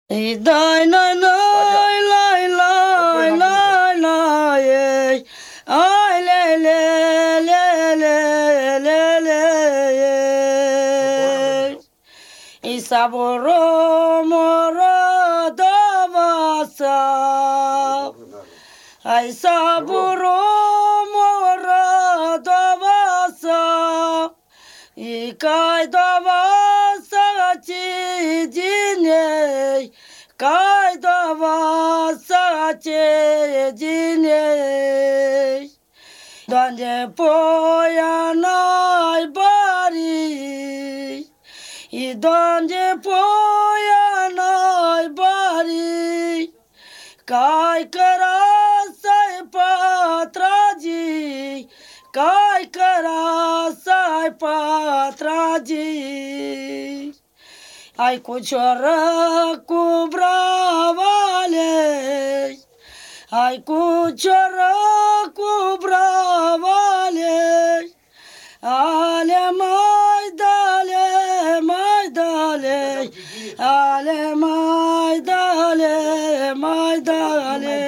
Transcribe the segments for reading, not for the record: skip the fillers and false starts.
Dai nai nai lai lai lai lai ai le le le le le le I saboro moro davasa ai saboro moro davasa I kai davasa chi jine kai davasa chi jine Donde poianai bari I donde poianai bari Kai karasai patraji Kai karasai patraji Ai cu cioră cu bravale Ai cu cioră cu bravale Ale mai dale Ale mai dale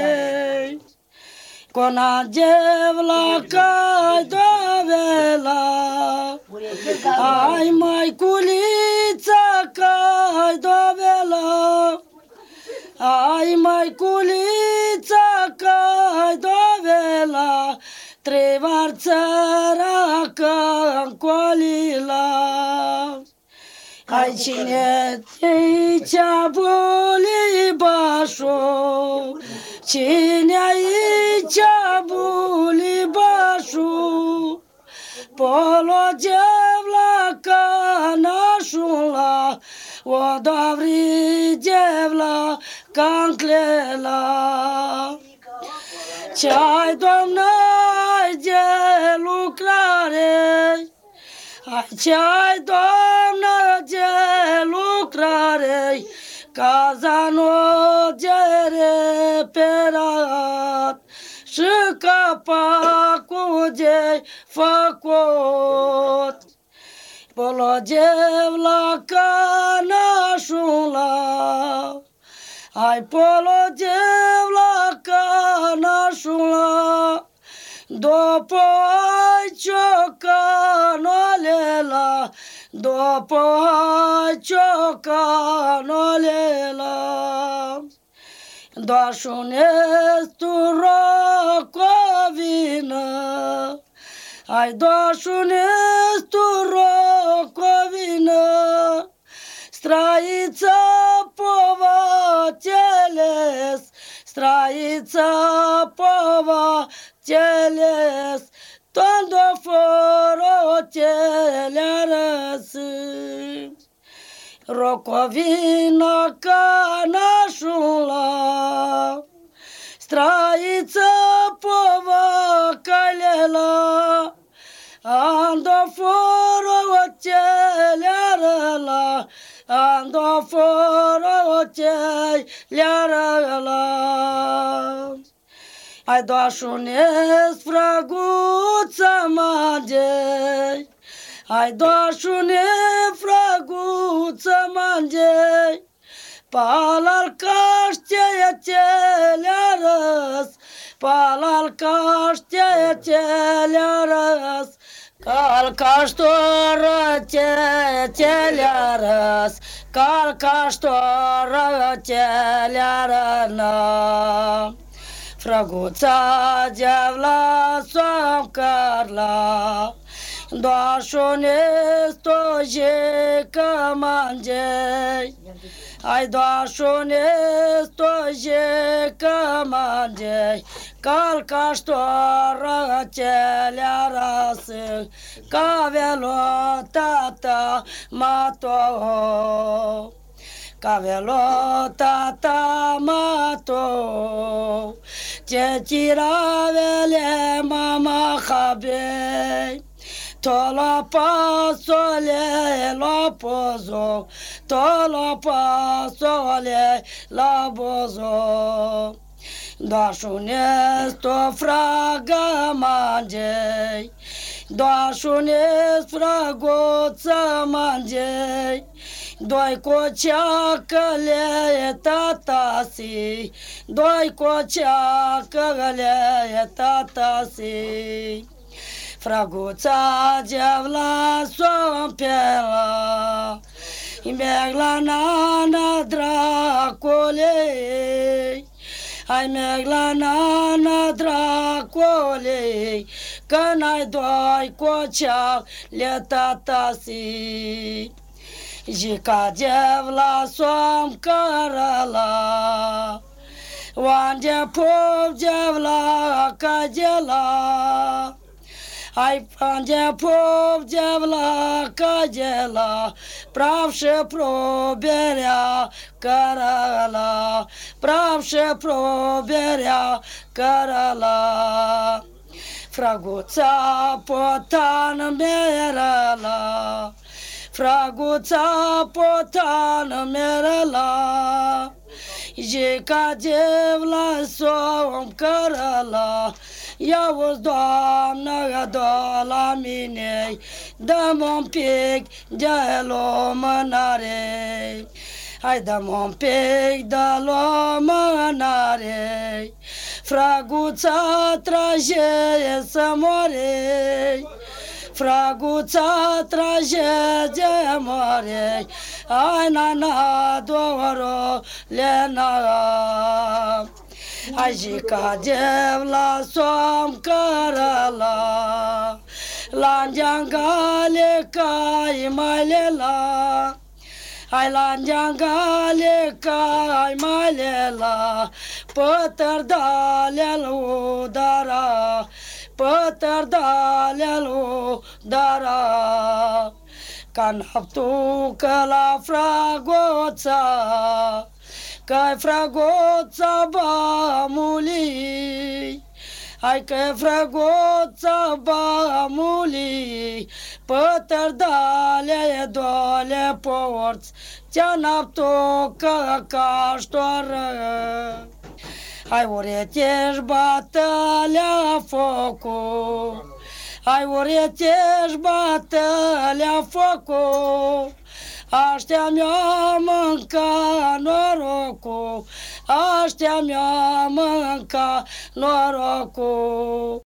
Cona gevla cai dovela Ai mai culița cai dovela Ai mai culița cai dovela Trevar țara că-n colila Ai cine te-i buli bașu Cine aici buli bașu Polo devla canașula O davri devla canclela Ce-ai, Doamne, de lucrare Ce-ai, Doamne, de lucrare Caza nu de reperat Și capacul de făcut Pologev la canașula Ai pologev la canașula După ai ciocanolela După ai ciocanolela Doașunestu rocovină Ai doașunestu rocovină Straița povateles Straița povateles Tondo forotele răsând Rocovina canașula Straița povăcălela Ando forotele răla Ando forotele răla Ai doașunesc fraguța mangei Ai doașune fraguță mangei Palal caște telerăs Palal caște telerăs Cal caștoră telerăs Cal caștoră telerănă Fraguța devla s-o carla Doașone stoje camangei Ai doașone stoje camangei Calcaștoară celea rasă Cavelo tata mato Cavelo tata mato Ce tiravele mama habei Tola pasole la pozo Tola pasole la bozo Doașunesto fraga mangei Doașunes fragoța mangei Doi coceacăle tatasi, doi coceacăle tatasi. Fraguța devla sompela, merg la nana dracolei. Hai merg la nana dracolei, că n-ai doi coceacăle tatasi. Jica devla som carala, Oande pop devla cadela, Ai pande pop devla cadela, Prav și proberea carala, Prav și proberea carala. Fraguța potan merala, Fraguța potan merala, Jica devla som carala, Ia-uzi, Doamnă, dă la mine, dă-mi un pic de lumânare. Hai, dă-mi un pic de lumânare, Fraguța trage să moare, Fraguța trage de moare, Ai, nana, dorule, na. Ai jica devla som carala, Lanjangale cai mai lela, Ai lanjangale cai mai lela, Pătărdale ludara, Pătărdale ludara. Ca naptucă la Fragoța, Că-i Fragoța bamuli, Hai că-i Fragoța bamuli, Pătărdale dole porți, Tea naptucă caștoară. Hai uretești bătălea focul, Hai uretești bătălea focul, Aștia mi-a mâncat norocul, Aștia mi-a mâncat norocul.